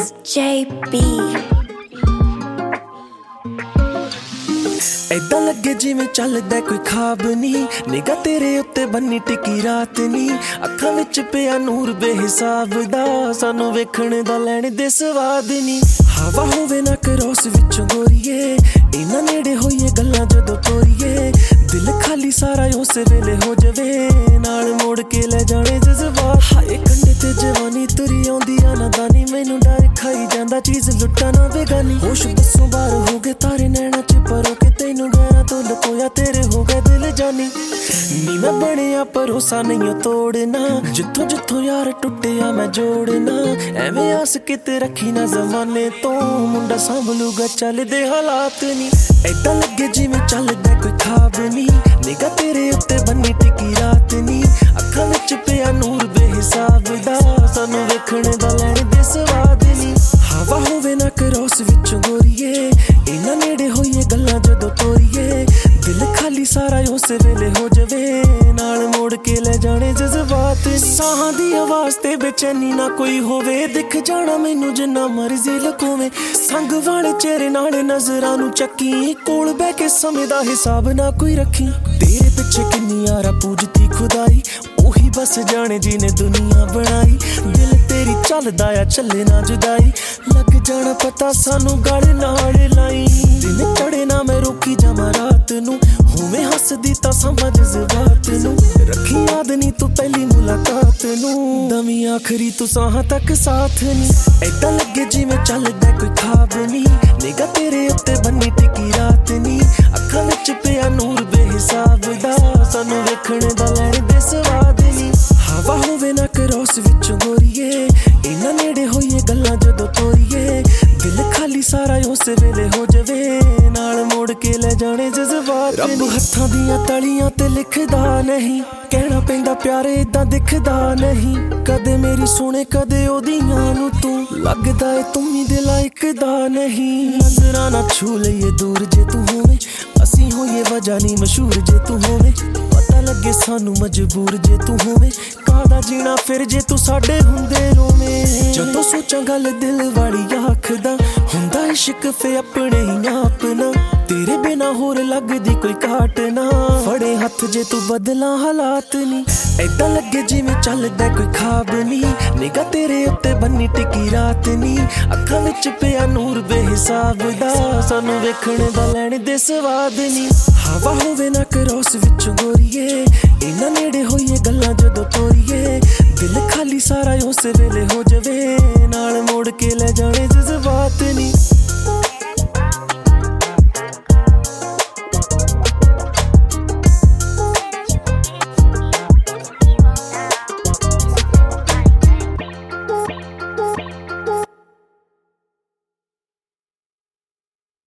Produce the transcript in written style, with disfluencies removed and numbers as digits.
is JB। ऐदा लगे जिवें चलदा कोई खाब नी, निगाह तेरे उत्ते बन्नी टिकी रात नी। अखां विच पिया नूर बेहिसाब दा, सानू वेखण दा लैण दे स्वाद नी। हवा होवे ना क्रॉस विच गोरीए, इन्ना नेड़े होईए गल्लां जदों तोरीए। दिल खाली सारा उस वेले हो जावे, नाल मोड़ के ले जाने जज्बात। हाय कंडे ते जवानी तुरी आउंदी आ नादानी, मैनू डर खाई जांदा चीज़ लुट्टा ना बेगानी। होश बसों बाहर हो गए तारे नैना च परो के तैनू गैरां तो लकोया तेरे हो गए दिल जानी। नी मैं बनिया भरोसा नहीं तोड़ना, जिथों जिथों यार टुटिया मैं जोड़ना। एवें आस किते रखी ना जमाने तो, मुंडा संभलूगा चलदे हालात नी। ऐदा लगे जिवें चलदा कोई खाब नी, निगाह तेरे उत्ते बन्नी टिकी रात नी। अखां विच पिया नूर बेहिसाब दा, सानू वेखण दा लैण दे स्वाद नी। हवा होवे ना क्रॉस विच गोरीए, इन्ना नेड़े होईए गल्लां जदों तोरीए। दिल खाली सारा उस वेले हो जावे, नाल मोड़ के ले जाने जज्बात। साहां दी आवाज़ ते बेचैनी ना कोई होवे, दिख जाना मैनू जिन्ना मर्जी लकोवे। संग वाले चेहरे नाल नजरां नू चक्की, कोल बैठ के समय दा हिसाब ना कोई रखी। तेरे पिछे किन्नी यारा पूजती खुदाई, ओही बस जाने जिने दुनिया बनाई। दिल तेरी चलदा आ चले ना जुदाई, लग जाना पता सानू गल नाल लाई। दिन चढ़े ना मैं रोकी जावां रात नू, होवे हसदी तां समझ जज्बात नू। रखी याद नी तू पहली मुलाकात नू, दमी आखरी तू साहां तक साथ नी। ऐदा लगे जिवें चलदा कोई खाब नी, निगाह तेरे उत्ते बन्नी टिकी रात नी। अखां विच पिया नूर बेहिसाब दा, सानू वेखण दा लैण दे स्वाद नी। हवा होवे ना क्रॉस विच गोरीए, इन्ना नेड़े होईए गल्लां जदों तोरीए। दिल खाली सारा उस वेले हो जावे, नाल मोड़ के ले जाने जज्बात। रब हत्थां दियां तलियां ते लिखदा नहीं, कहना पैंदा प्यारे इदां दिखदा नहीं। कदे मेरी सुने कदे ओदियां नू तू, लगदा ए तू ही दिल लायकदा नहीं। नजरां ना छू लईए दूर जे तू होवे, असीं होईए वजह नी मशहूर जे तू होवे। पता लगे सानू मजबूर जे तू होवे, कादा जीना फिर जे तू साडे हुंदे रोवें। जदों सोचां गल दिल वाली आखदा, हुंदा इश्क फे अपने ही अपना। तेरे बिना होर लगदी कोई घाट ना, फड़े हथ जे तू बदला हालात नी। ऐदा लगे जिवें चलदा कोई खाब नी, निगाह तेरे उत्ते बन्नी टिकी रात नी। अखां विच पिया नूर बेहिसाब दा, सानू वेखण दा लैण दे स्वाद नी। हवा होवे ना क्रॉस विच गोरीए, इन्ना नेड़े होईए गल्लां जदों तोरीए। दिल खाली सारा उस वेले हो